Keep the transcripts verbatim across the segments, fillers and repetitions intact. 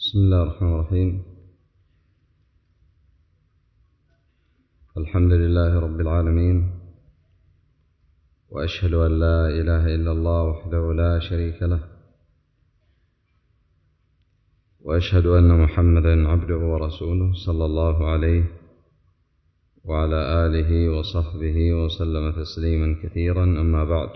بسم الله الرحمن الرحيم. الحمد لله رب العالمين، وأشهد أن لا إله إلا الله وحده لا شريك له، وأشهد أن محمدا عبده ورسوله صلى الله عليه وعلى آله وصحبه وسلم تسليما كثيرا. أما بعد،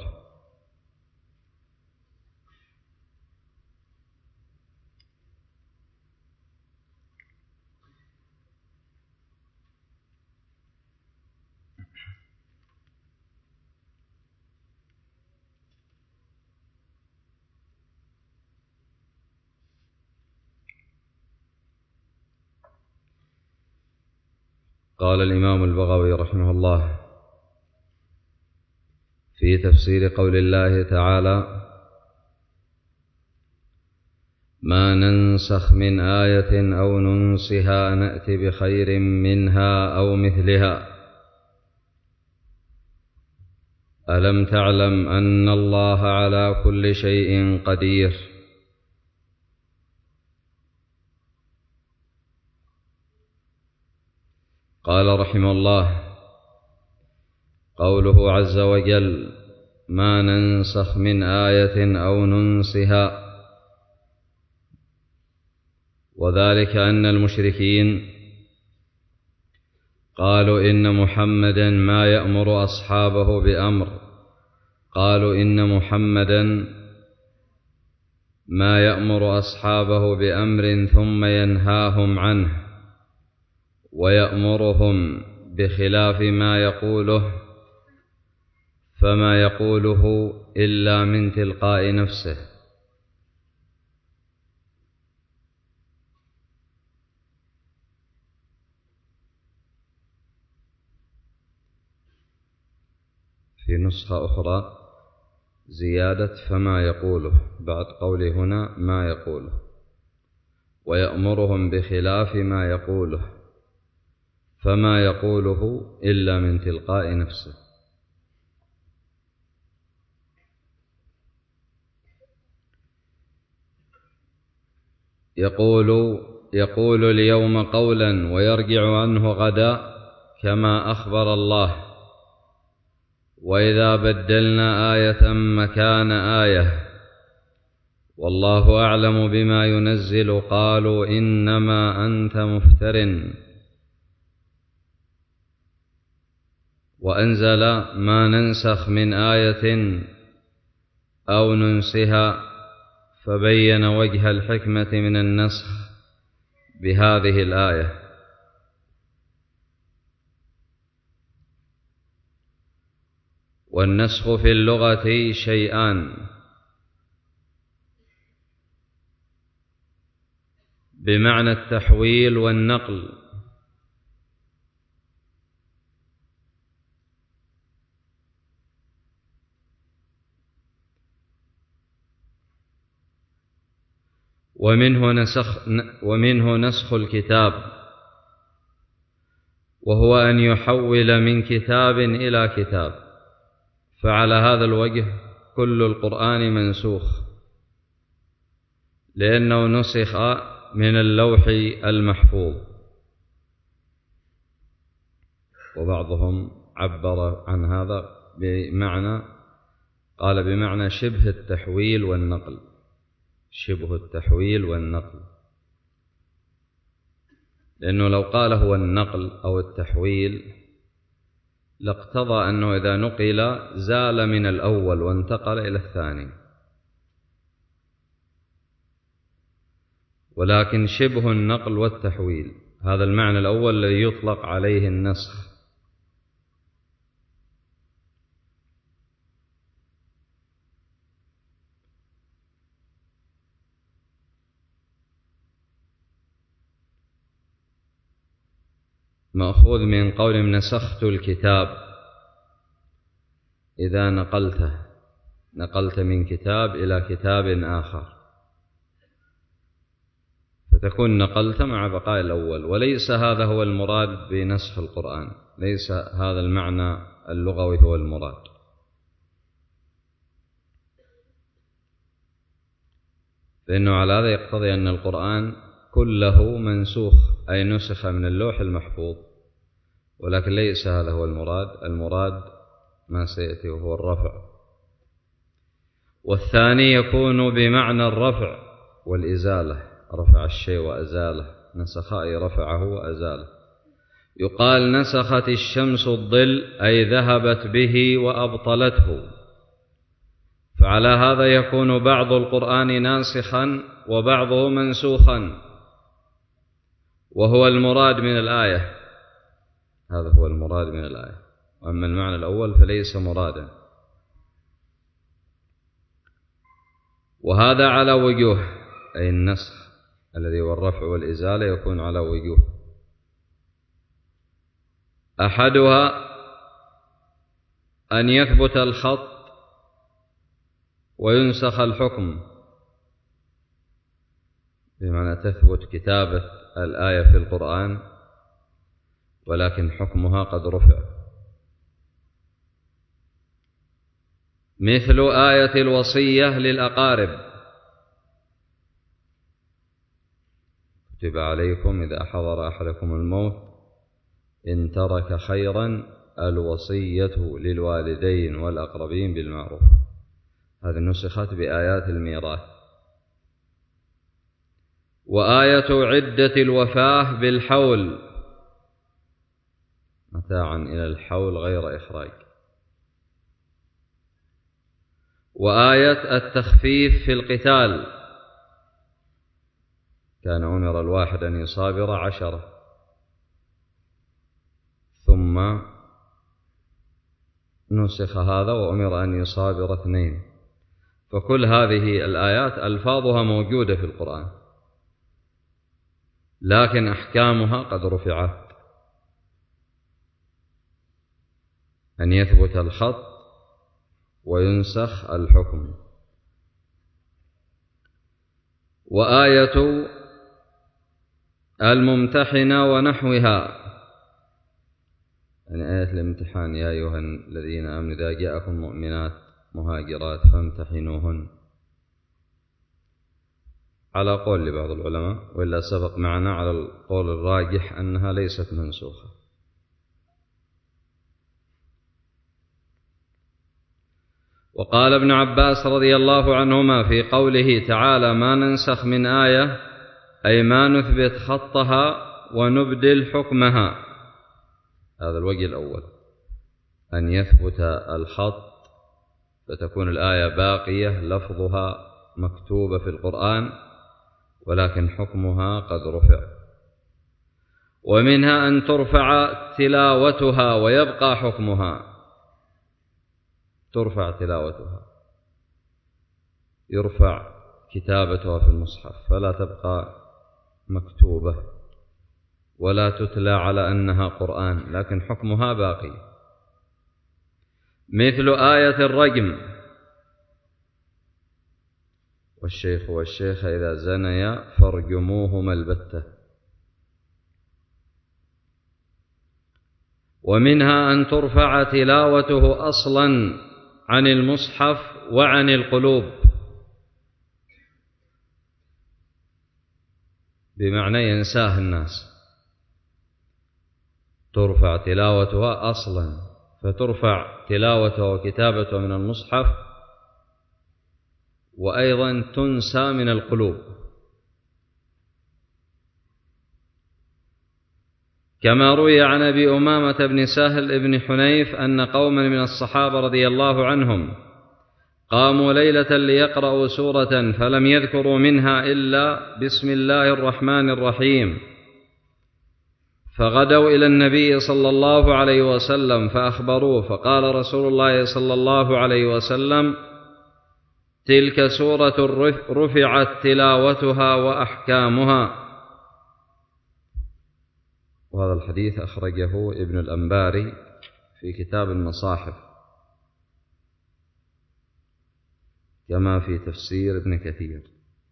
قال الإمام البغوي رحمه الله في تفسير قول الله تعالى: ما ننسخ من آية أو ننسها نأت بخير منها أو مثلها، ألم تعلم أن الله على كل شيء قدير. قال رحمه الله: قوله عز وجل: ما ننسخ من آية أو ننسها، وذلك أن المشركين قالوا إن محمدا ما يأمر أصحابه بأمر قالوا إن محمدا ما يأمر أصحابه بأمر ثم ينهاهم عنه ويأمرهم بخلاف ما يقوله، فما يقوله إلا من تلقاء نفسه. في نسخة أخرى زيادة فما يقوله بعد قوله هنا ما يقوله، ويأمرهم بخلاف ما يقوله، فما يقوله إلا من تلقاء نفسه. يقول يقول اليوم قولا ويرجع عنه غدا كما أخبر الله، وإذا بدلنا آية مكان آية والله أعلم بما ينزل قالوا إنما أنت مفتر. وأنزل: ما ننسخ من آية أو ننسها، فبين وجه الحكمة من النسخ بهذه الآية. والنسخ في اللغة شيئان: بمعنى التحويل والنقل، ومنه نسخ ومنه نسخ الكتاب، وهو أن يحول من كتاب إلى كتاب، فعلى هذا الوجه كل القرآن منسوخ، لأنه نسخ من اللوح المحفوظ. وبعضهم عبر عن هذا بمعنى قال بمعنى شبه التحويل والنقل، شبه التحويل والنقل، لأنه لو قال هو النقل أو التحويل لاقتضى أنه إذا نقل زال من الأول وانتقل إلى الثاني، ولكن شبه النقل والتحويل هذا المعنى الأول الذي يطلق عليه النسخ. مأخوذ من قول نسخت الكتاب، إذا نقلته نقلت من كتاب إلى كتاب آخر، فتكون نقلت مع بقاء الأول. وليس هذا هو المراد بنسخ القرآن، ليس هذا المعنى اللغوي هو المراد، فإنه على هذا يقتضي أن القرآن كله منسوخ، أي نسخ من اللوح المحفوظ، ولكن ليس هذا هو المراد. المراد ما سيأتي وهو الرفع. والثاني يكون بمعنى الرفع والإزالة، رفع الشيء وأزاله، نسخ أي رفعه وأزاله. يقال نسخت الشمس الظل، أي ذهبت به وأبطلته. فعلى هذا يكون بعض القرآن ناسخا وبعضه منسوخا، وهو المراد من الآية. هذا هو المراد من الآية. وأما المعنى الأول فليس مرادا. وهذا على وجوه، أي النسخ الذي هو الرفع والإزالة يكون على وجوه. أحدها أن يثبت الخط وينسخ الحكم، بمعنى تثبت كتابة الآية في القرآن ولكن حكمها قد رفع، مثل آية الوصية للأقارب: كتب عليكم إذا حضر أحدكم الموت إن ترك خيرا الوصية للوالدين والأقربين بالمعروف. هذه نسخت بآيات الميراث. وآية عدة الوفاة بالحول، متاعا إلى الحول غير إخراج. وآية التخفيف في القتال: كان أمر الواحد أن يصابر عشرة ثم نسخ هذا وأمر أن يصابر اثنين. فكل هذه الآيات ألفاظها موجودة في القرآن، لكن أحكامها قد رفعت، أن يثبت الخط وينسخ الحكم. وآية الممتحنة ونحوها، يعني آية الامتحان: يا أيها الذين آمنوا إذا جاءكم مؤمنات مهاجرات فامتحنوهن، على قول لبعض العلماء، وإلا سبق معنا على القول الراجح أنها ليست منسوخة. وقال ابن عباس رضي الله عنهما في قوله تعالى: ما ننسخ من آية، أي ما نثبت خطها ونبدل حكمها. هذا الوجه الأول، أن يثبت الخط فتكون الآية باقية لفظها مكتوبة في القرآن ولكن حكمها قد رفع. ومنها أن ترفع تلاوتها ويبقى حكمها. ترفع تلاوتها، يرفع كتابتها في المصحف فلا تبقى مكتوبة ولا تتلى على أنها قرآن، لكن حكمها باقي، مثل آية الرجم: والشيخ والشيخة إذا زنيا فارجموهما البتة. ومنها أن ترفع تلاوته أصلا عن المصحف وعن القلوب، بمعنى ينساه الناس. ترفع تلاوتها أصلا، فترفع تلاوتها وكتابتها من المصحف، وأيضا تنسى من القلوب. كما روي عن أبي أمامة بن سهل بن حنيف أن قوما من الصحابة رضي الله عنهم قاموا ليلة ليقرأوا سورة فلم يذكروا منها إلا بسم الله الرحمن الرحيم، فغدوا إلى النبي صلى الله عليه وسلم فأخبروه، فقال رسول الله صلى الله عليه وسلم: تلك سورة رفعت تلاوتها وأحكامها. وهذا الحديث أخرجه ابن الأنباري في كتاب المصاحف، كما في تفسير ابن كثير.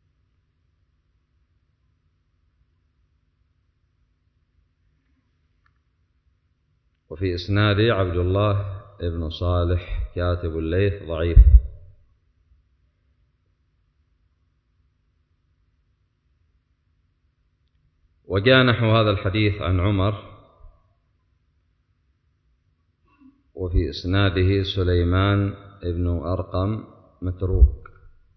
وفي إسناده عبد الله ابن صالح كاتب الليث ضعيف. وجاء نحو هذا الحديث عن عمر، وفي إسناده سليمان ابن أرقم متروك.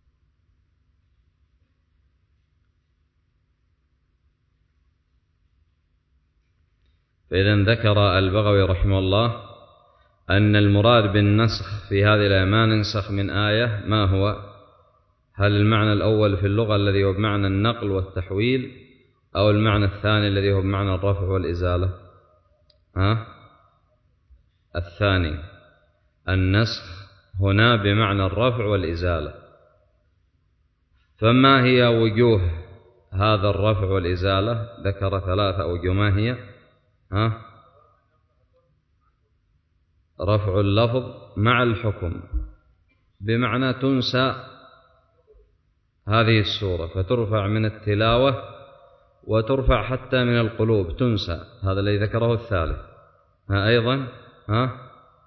فإذا ذكر البغوي رحمه الله أن المراد بالنسخ في هذه الآية ما ننسخ من آية ما هو؟ هل المعنى الأول في اللغة الذي هو بمعنى النقل والتحويل، أو المعنى الثاني الذي هو بمعنى الرفع والإزالة؟ ها؟ الثاني. النسخ هنا بمعنى الرفع والإزالة. فما هي وجوه هذا الرفع والإزالة؟ ذكر ثلاثة أوجه. ما هي؟ ها؟ رفع اللفظ مع الحكم، بمعنى تنسى هذه السورة فترفع من التلاوة وترفع حتى من القلوب، تنسى. هذا الذي ذكره الثالث. ها أيضا ها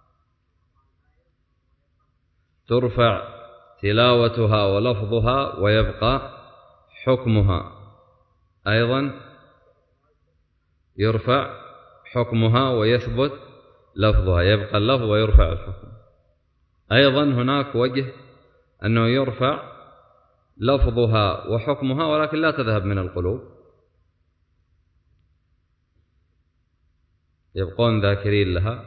ترفع تلاوتها ولفظها ويبقى حكمها، أيضا يرفع حكمها ويثبت لفظها، يبقى اللفظ ويرفع الحكم. أيضا هناك وجه أنه يرفع لفظها وحكمها ولكن لا تذهب من القلوب، يبقون ذاكرين لها.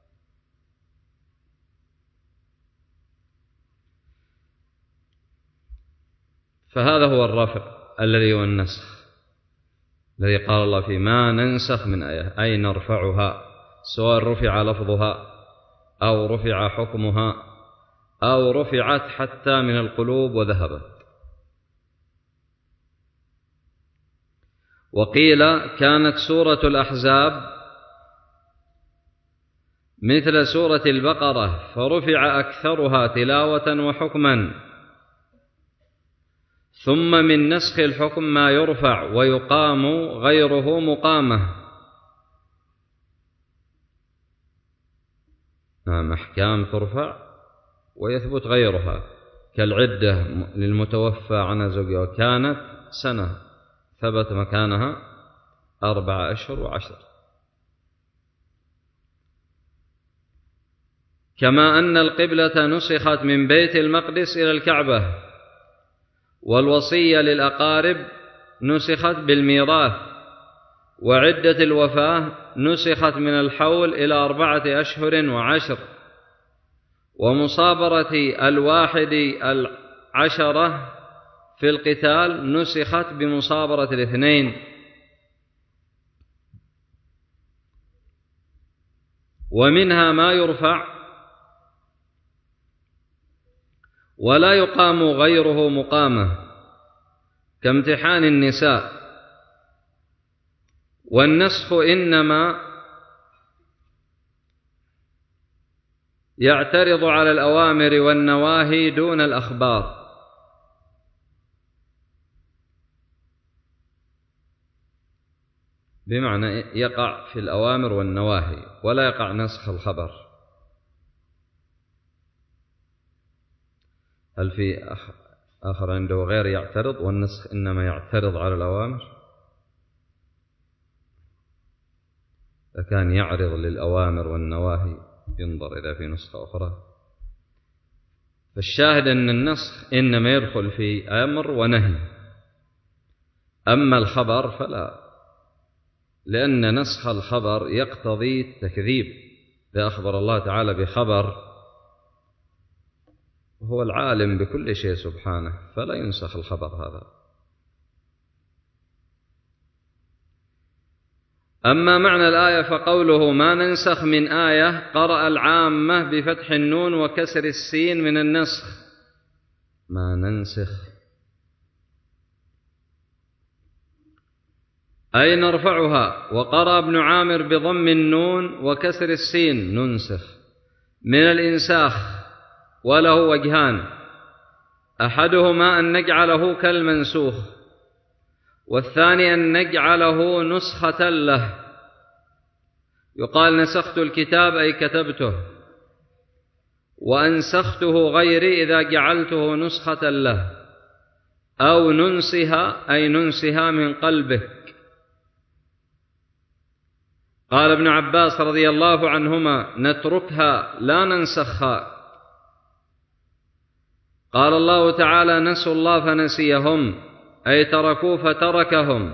فهذا هو الرفع الذي هو النسخ، الذي قال الله فيه ما ننسخ من آية، أي نرفعها، سواء رفع لفظها أو رفع حكمها أو رفعت حتى من القلوب وذهبت. وقيل كانت سورة الأحزاب مثل سورة البقرة فرفع أكثرها تلاوة وحكما، ثم من نسخ الحكم ما يرفع ويقام غيره مقامة. نعم، أحكام ترفع ويثبت غيرها، كالعدة للمتوفى عنها زوجها وكانت سنة ثبت مكانها أربع أشهر وعشر. كما أن القبلة نسخت من بيت المقدس إلى الكعبة، والوصية للأقارب نسخت بالميراث، وعدة الوفاة نسخت من الحول إلى أربعة أشهر وعشر، ومصابرة الواحد العشرة في القتال نسخت بمصابرة الاثنين. ومنها ما يرفع ولا يقام غيره مقامة، كامتحان النساء. والنسخ إنما يعترض على الأوامر والنواهي دون الأخبار، بمعنى يقع في الأوامر والنواهي ولا يقع نسخ الخبر. هل في آخر عنده غير يعترض؟ والنسخ إنما يعترض على الأوامر. إذا كان يعرض للأوامر والنواهي ينظر إذا في نسخة أخرى. فالشاهد أن النسخ إنما يدخل في أمر ونهي، أما الخبر فلا، لأن نسخ الخبر يقتضي التكذيب. إذا أخبر الله تعالى بخبر وهو العالم بكل شيء سبحانه فلا ينسخ الخبر هذا. أما معنى الآية فقوله ما ننسخ من آية، قرأ العامة بفتح النون وكسر السين من النسخ، ما ننسخ أي نرفعها. وقرأ ابن عامر بضم النون وكسر السين ننسخ من الإنساخ، وله وجهان، أحدهما أن نجعله كالمنسوخ، والثاني أن نجعله نسخة له. يقال نسخت الكتاب أي كتبته، وأنسخته غيري إذا جعلته نسخة له، أو ننسها أي ننسها من قلبك. قال ابن عباس رضي الله عنهما: نتركها لا ننسخها. قال الله تعالى: نسوا الله فنسيهم، أي تركوا فتركهم.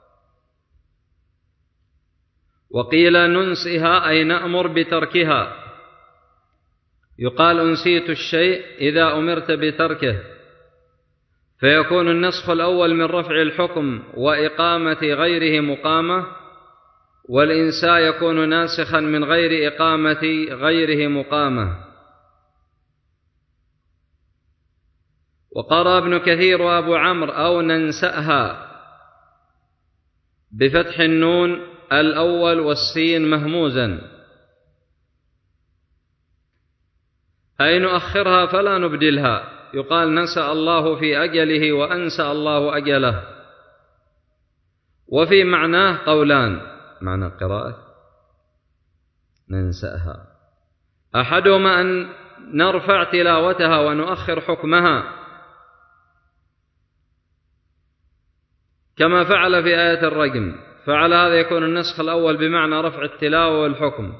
وقيل ننسها أي نأمر بتركها. يقال أنسيت الشيء إذا أمرت بتركه، فيكون النسخ الأول من رفع الحكم وإقامة غيره مقامة، والإنساء يكون ناسخا من غير إقامة غيره مقامة. وقرأ ابن كثير وأبو عمرو: أو ننسأها بفتح النون الأول والسين مهموزا، أي نؤخرها فلا نبدلها. يقال نسأ الله في أجله وأنسأ الله أجله. وفي معناه قولان، معنى قراءة ننسأها: أحدهما أن نرفع تلاوتها ونؤخر حكمها، كما فعل في آية الرجم، فعلى هذا يكون النسخ الأول بمعنى رفع التلاوة والحكم.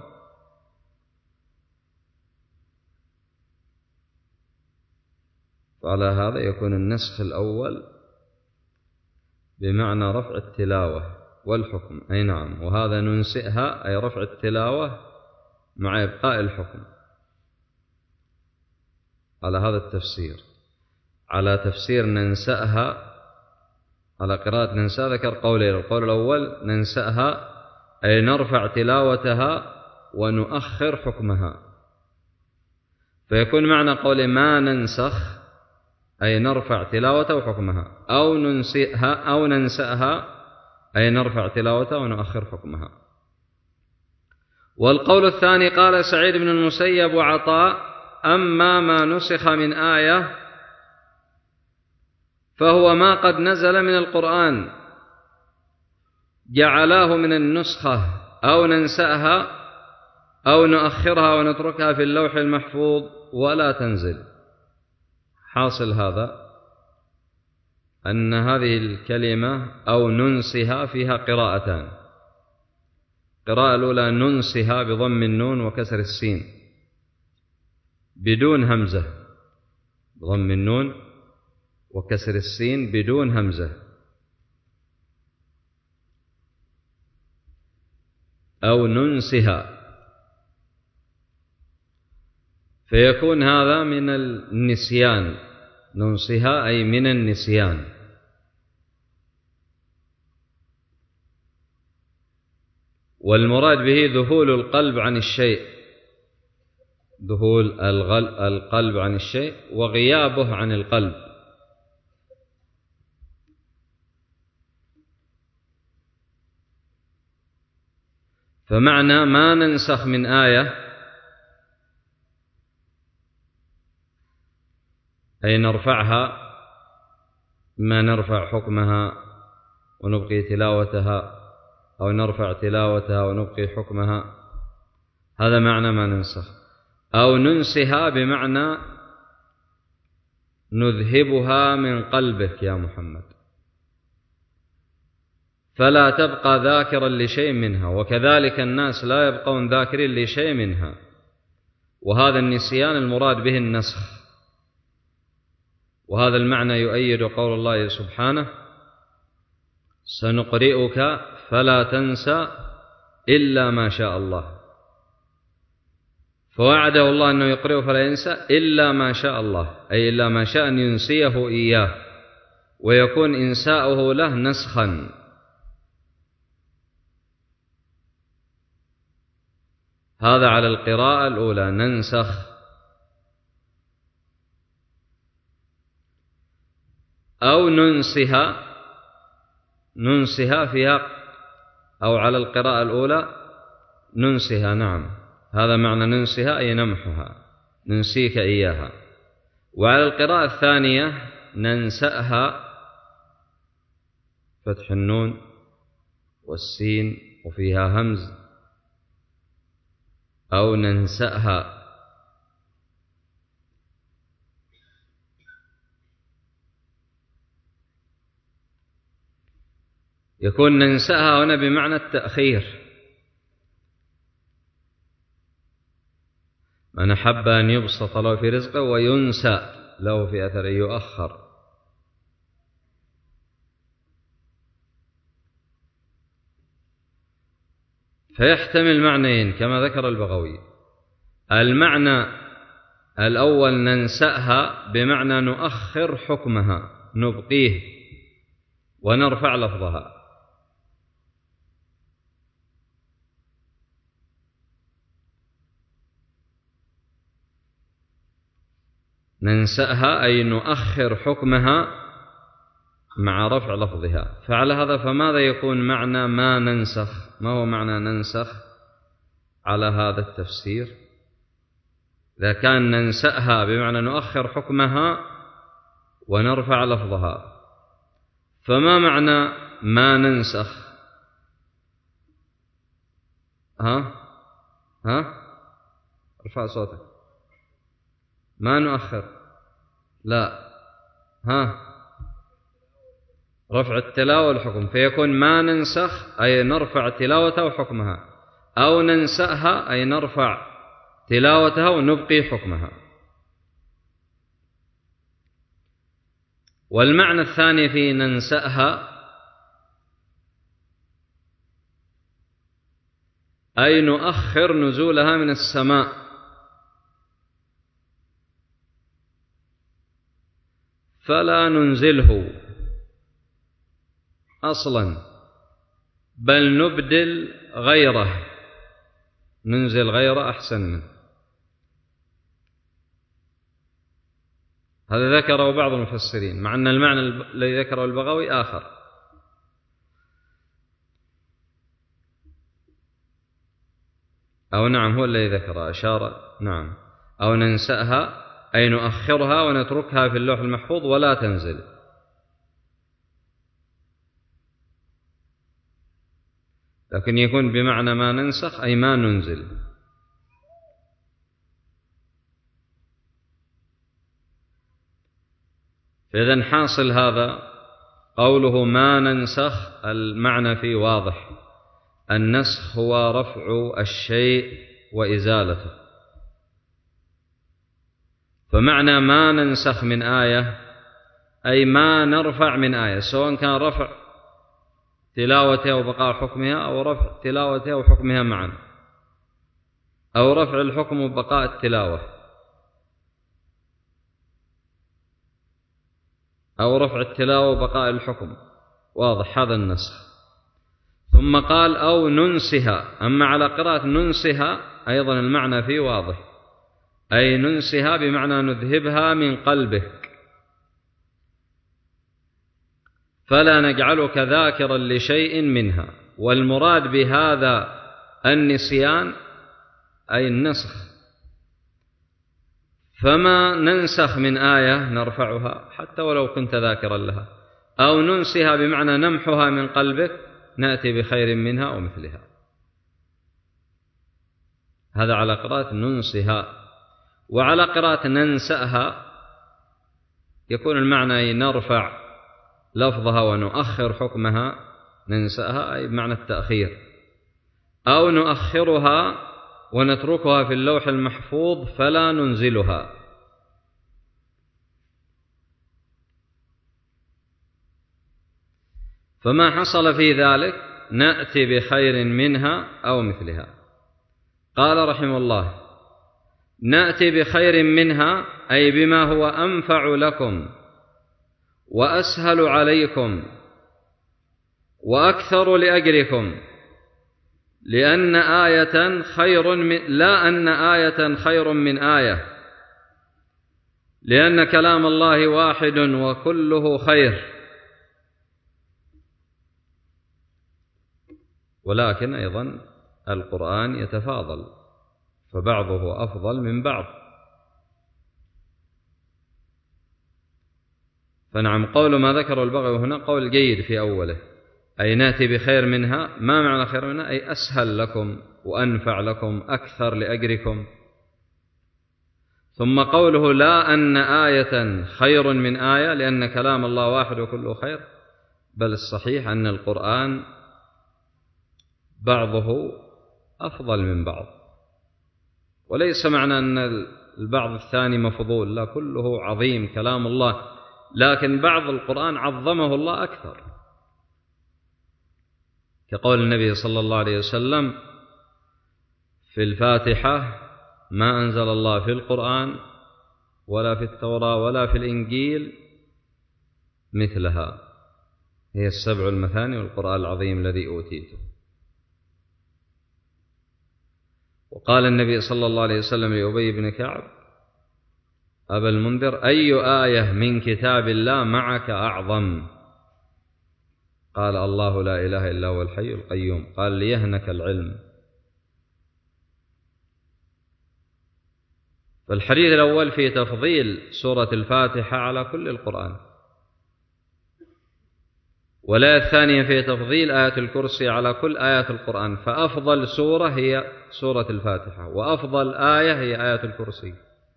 وعلى هذا يكون النسخ الأول بمعنى رفع التلاوة والحكم، أي نعم. وهذا ننسئها أي رفع التلاوة مع إبقاء الحكم. على هذا التفسير. على تفسير ننسأها، على قراءة ننسأ ذكر قولين: القول الأول ننسأها أي نرفع تلاوتها ونؤخر حكمها، فيكون معنى قول ما ننسخ أي نرفع تلاوته وحكمها، أو ننسئها أو ننسأها أي نرفع تلاوته ونؤخر حكمها. والقول الثاني قال سعيد بن المسيب وعطاء: أما ما نسخ من آية فهو ما قد نزل من القرآن جعلاه من النسخة، أو ننسأها أو نؤخرها ونتركها في اللوح المحفوظ ولا تنزل. حاصل هذا أن هذه الكلمة أو ننسها فيها قراءتان: القراءة الأولى ننسها بضم النون وكسر السين بدون همزة، بضم النون وكسر السين بدون همزة، أو ننسها، فيكون هذا من النسيان. ننسها أي من النسيان. والمراد به ذهول القلب عن الشيء، ذهول القلب عن الشيء وغيابه عن القلب. فمعنى ما ننسخ من آية أي نرفعها، ما نرفع حكمها ونبقي تلاوتها، أو نرفع تلاوتها ونبقي حكمها، هذا معنى ما ننسخ. أو ننسها بمعنى نذهبها من قلبك يا محمد، فلا تبقى ذاكرا لشيء منها، وكذلك الناس لا يبقون ذاكرين لشيء منها. وهذا النسيان المراد به النسخ. وهذا المعنى يؤيد قول الله سبحانه: سنقرئك فلا تنسى إلا ما شاء الله. فوعده الله أنه يقرئه فلا ينسى إلا ما شاء الله، أي إلا ما شاء أن ينسيه إياه، ويكون إنساؤه له نسخا. هذا على القراءة الأولى ننسخ. أو ننسها، ننسها فيها، أو على القراءة الأولى ننسها، نعم، هذا معنى ننسها أي نمحها، ننسيك إياها. وعلى القراءة الثانية ننسأها، فتح النون والسين وفيها همز، أو ننسأها. يكون ننسأها هنا بمعنى التأخير، من أحب أن يبسط له في رزقه وينسى له في أثره، يؤخر. فيحتمل معنيين كما ذكر البغوي. المعنى الأول ننسأها بمعنى نؤخر حكمها، نبقيه ونرفع لفظها. ننسأها أي نؤخر حكمها مع رفع لفظها. فعلى هذا فماذا يكون معنى ما ننسخ؟ ما هو معنى ننسخ على هذا التفسير؟ إذا كان ننسأها بمعنى نؤخر حكمها ونرفع لفظها، فما معنى ما ننسخ؟ ها ها ارفع صوتك. ما نؤخر، لا، ها رفع التلاوة والحكم. فيكون ما ننسخ أي نرفع تلاوتها وحكمها، أو ننسأها أي نرفع تلاوتها ونبقي حكمها. والمعنى الثاني في ننسأها أي نؤخر نزولها من السماء، فلا ننزله أصلا، بل نبدل غيره، ننزل غيره أحسن منه. هذا ذكره بعض المفسرين، مع أن المعنى الذي ذكره البغوي آخر. أو نعم هو الذي ذكره، أشار نعم. أو ننسأها أي نؤخرها ونتركها في اللوح المحفوظ ولا تنزل. لكن يكون بمعنى ما ننسخ أي ما ننزل. فإذن حاصل هذا قوله ما ننسخ، المعنى فيه واضح. النسخ هو رفع الشيء وإزالته. فمعنى ما ننسخ من آية أي ما نرفع من آية، سواء كان رفع تلاوتها وبقاء حكمها، أو رفع تلاوتها وحكمها معا، أو رفع الحكم وبقاء التلاوة، أو رفع التلاوة وبقاء الحكم. واضح هذا النسخ. ثم قال أو ننسها. أما على قراءة ننسها أيضا المعنى فيه واضح، أي ننسها بمعنى نذهبها من قلبك، فلا نجعلك ذاكرا لشيء منها. والمراد بهذا النسيان أي النسخ. فما ننسخ من آية نرفعها حتى ولو كنت ذاكرا لها، أو ننسها بمعنى نمحها من قلبك، نأتي بخير منها ومثلها. هذا على قراءة ننسها. وعلى قراءة ننسأها يكون المعنى نرفع لفظها ونؤخر حكمها. ننسأها أي بمعنى التأخير، أو نؤخرها ونتركها في اللوح المحفوظ فلا ننزلها. فما حصل في ذلك نأتي بخير منها أو مثلها. قال رحمه الله نأتي بخير منها أي بما هو أنفع لكم وأسهل عليكم وأكثر لأجركم، لأن آية خير من لا أن آية خير من آية، لأن كلام الله واحد وكله خير. ولكن أيضا القرآن يتفاضل، فبعضه أفضل من بعض. فنعم قول ما ذكر البغوي هنا قول جيد في أوله، أي نأتي بخير منها. ما معنى خير منها؟ أي أسهل لكم وأنفع لكم أكثر لأجركم. ثم قوله لا أن آية خير من آية، لأن كلام الله واحد وكله خير، بل الصحيح أن القرآن بعضه أفضل من بعض، وليس معنى أن البعض الثاني مفضول، لا، كله عظيم كلام الله، لكن بعض القرآن عظمه الله أكثر، كقول النبي صلى الله عليه وسلم في الفاتحة: ما أنزل الله في القرآن ولا في التوراة ولا في الإنجيل مثلها، هي السبع المثاني والقرآن العظيم الذي أوتيته. وقال النبي صلى الله عليه وسلم لأبي بن كعب: أبا المنذر، أي آية من كتاب الله معك أعظم؟ قال: الله لا إله إلا هو الحي القيوم. قال: ليهنك العلم. فالحديث الأول في تفضيل سورة الفاتحة على كل القرآن، والآية الثانية في تفضيل آية الكرسي على كل آيات القرآن، فأفضل سورة هي سورة الفاتحة، وأفضل آية هي آية الكرسي.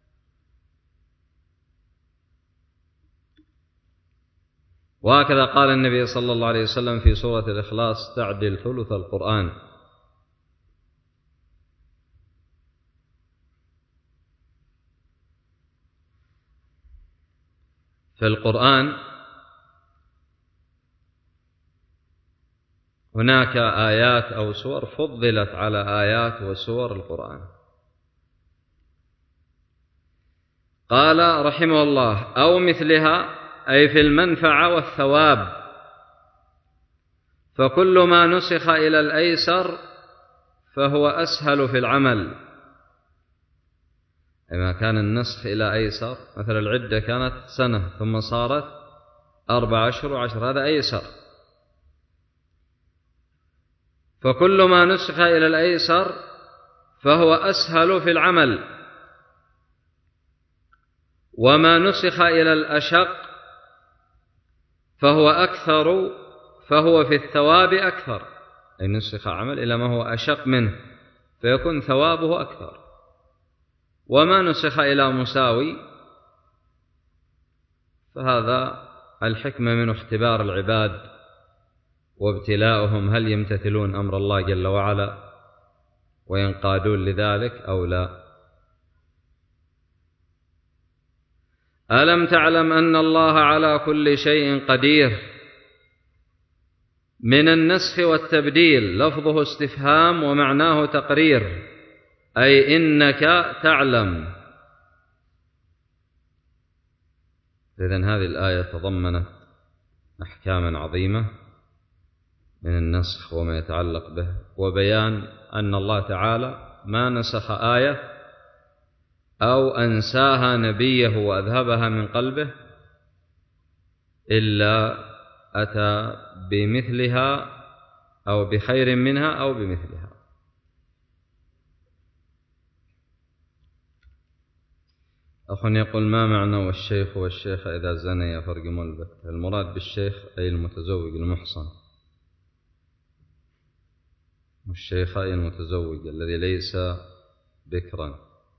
وهكذا قال النبي صلى الله عليه وسلم في سورة الإخلاص: تعدل ثلث القرآن. في القرآن هناك آيات أو سور فضلت على آيات وسور القرآن. قال رحمه الله: أو مثلها، أي في المنفعة والثواب، فكل ما نسخ إلى الأيسر فهو أسهل في العمل. إذا كان النسخ إلى أيسر، مثل العدة كانت سنة ثم صارت أربع أشهر وعشر، هذا أيسر. فكل ما نسخ إلى الأيسر فهو أسهل في العمل، وما نسخ إلى الأشق فهو أكثر، فهو في الثواب أكثر، أي نسخ عمل إلى ما هو أشق منه فيكون ثوابه أكثر. وما نسخ إلى مساوي فهذا الحكمة من اختبار العباد وابتلاؤهم، هل يمتثلون أمر الله جل وعلا وينقادون لذلك أو لا. ألم تعلم أن الله على كل شيء قدير؟ من النسخ والتبديل لفظه استفهام ومعناه تقرير، أي إنك تعلم. إذن هذه الآية تضمنت أحكاما عظيمة من النسخ وما يتعلق به، وبيان أن الله تعالى ما نسخ آية أو أنساها نبيه وأذهبها من قلبه إلا أتى بمثلها أو بخير منها أو بمثلها. أخ يقول: ما معنى والشيخ والشيخ إذا زنيا فرجموا البتة؟ المراد بالشيخ أي المتزوج المحصن، والشيخ أي المتزوج الذي ليس بكرا.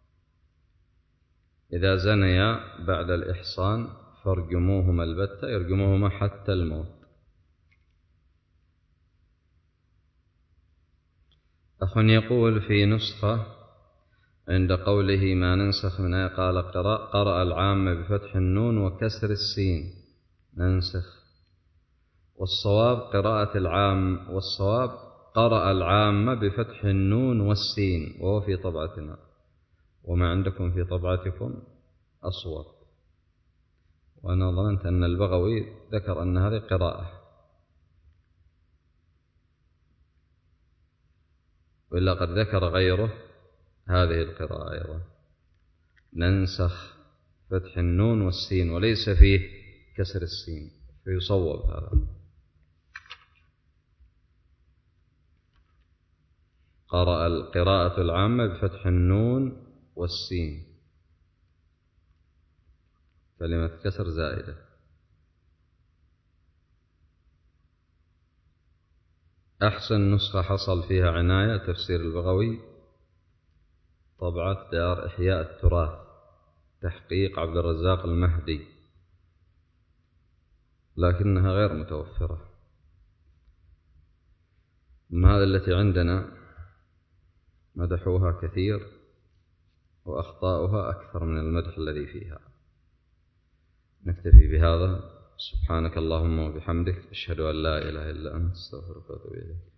إذا زنيا بعد الإحصان فارجموهما البتة، يرجموهما حتى الموت. أخ يقول: في نسخة عند قوله ما ننسخ من آية قال قرأ, قرأ العامة بفتح النون وكسر السين ننسخ، والصواب قراءة العام، والصواب قرأ العامة بفتح النون والسين، وهو في طبعتنا، وما عندكم في طبعتكم أصوب. وأنا ظننت أن البغوي ذكر أن هذه قراءة، وإلا قد ذكر غيره هذه القراءة أيضا، ننسخ فتح النون والسين وليس فيه كسر السين، فيصوب هذا. قرأ القراءة العامة بفتح النون والسين، كلمة كسر زائدة. أحسن نسخة حصل فيها عناية تفسير البغوي طبعة دار إحياء التراث، تحقيق عبد الرزاق المهدي، لكنها غير متوفرة. أما هذه التي عندنا مدحوها كثير وأخطاؤها أكثر من المدح الذي فيها. نكتفي بهذا. سبحانك اللهم وبحمدك، أشهد أن لا إله إلا أنت، أستغفرك وأتوب إليك.